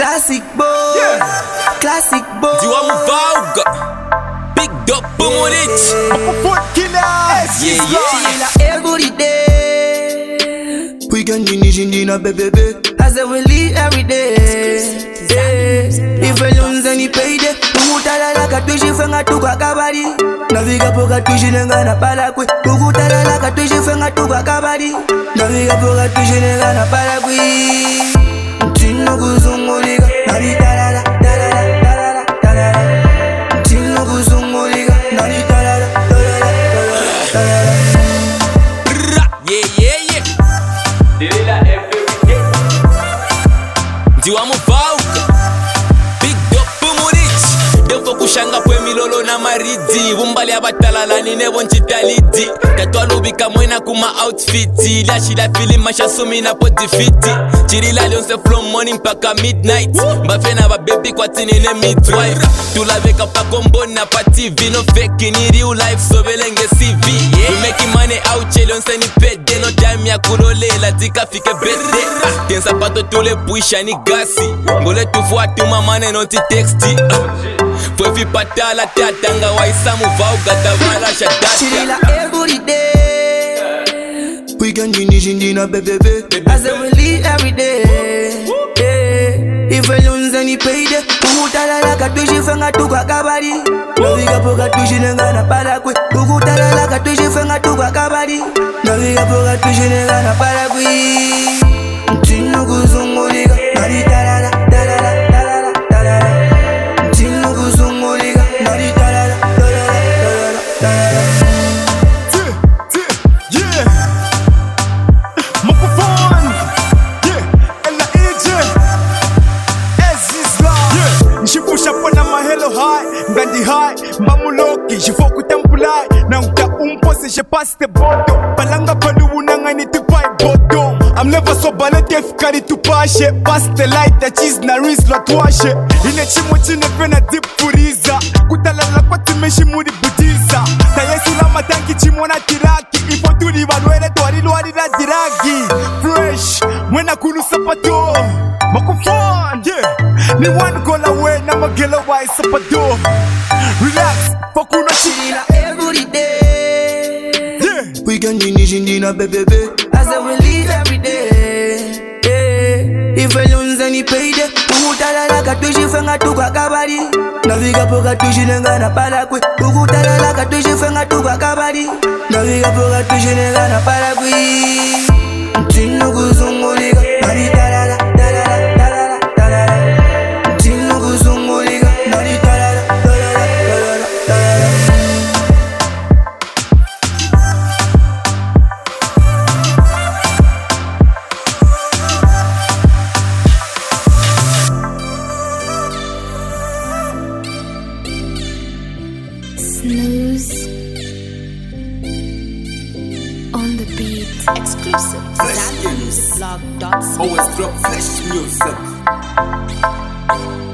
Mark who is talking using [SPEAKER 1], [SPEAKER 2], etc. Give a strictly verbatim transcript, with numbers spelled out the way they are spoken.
[SPEAKER 1] Classic boy, yeah. Classic boy.
[SPEAKER 2] Diwa Muvauga, Big Dog Bumunich,
[SPEAKER 3] Foot killers,
[SPEAKER 2] yeah yeah.
[SPEAKER 1] Every day, we can finish in dinner, baby. As I will leave every day. If I lose any payday, ukutala la katushi fenga tukwa kabari. Naviga poka tushi nenga na palakwe. Ukutala la katushi fenga tukwa kabari. Naviga poka tushi nenga na palakwe. Mtino kuzungulika, nari tarara, tarara, tarara, tarara. Mtino kuzungulika, nari tarara, tarara, tarara.
[SPEAKER 2] Yeah yeah yeah.
[SPEAKER 4] Delila every day.
[SPEAKER 2] Diwa Muvauga, Big Dog Bumunich. Defo kushanga kwe milolo na maridi. Wumbali abatalala nine bonchitalidi. Katwa lubika mwena kuma outfiti. Lashi la fili masha sumi na poti fiti. Chirila lionse from morning paka midnight. Mbafena ba baby kwa tinine midwife. Tulaveka pa kombo na pa T V. No fake in real life so belenge C V. We making money out chelonse ni pede. No time ya kulolela tika fike bede. Tensa pato tule puisha ni gasi. Ngole tufuatu mamane noti texti. Fwe fi patala tatanga waisa Muvauga tavala shadata.
[SPEAKER 1] Chirila every day. We can finish in dinner, baby. As I will leave every day. If I lose any payday, ukutala la katushi fenga tukwa kabari. Naviga poka tushi nenga na palakwe. Ukutala la katushi fenga tukwa kabari. Naviga poka tushi nenga na palakwe. Mtino kuzungulika, nari tarara, tarara, tarara, tarara. Mtino kuzungulika, nari tarara, tarara, tarara, tarara.
[SPEAKER 3] yeah. Microphone, yeah. Ella E J, Ezizla, yeah. Nshibusha pona mahelo high, ngandi high, mamuloki, jifoku tempulai. Na uta umpose, je passe te bodo. Balanga panu unanga ni tupai bodo. I'm never so balete fikari tupashe. Pass the light, the cheese na rinse la tuashe. Ine chimo chine pena deep furiza. Kutalala kwa timeshi muri budiza. Ta yesu la matangi chimo na tiraki. Ifo tuli walwele tuari luari la diragi. Fresh, mwena kulu sapato. Microphone, yeah. Ni one call away na magela wai sapato. Relax, fakuna chila.
[SPEAKER 1] Chirila every day.
[SPEAKER 3] Yeah.
[SPEAKER 1] We can finish in dinner, baby. As I will leave every day. If I lose any payday, ukutala la katushi fenga tukwa kabari. Naviga poka tushi nenga na palakwe. Ukutala la katushi fenga tukwa kabari. Naviga poka tushi nenga na palakwe. Mtino kuzungulika, nari tarara, tarara, tarara, tarara. Mtino kuzungulika, nari tarara, tarara, tarara, tarara.
[SPEAKER 5] Snooze on the beat.
[SPEAKER 6] Exclusive.
[SPEAKER 2] Flash
[SPEAKER 6] Musicblog dot c.
[SPEAKER 2] Always drop flash music.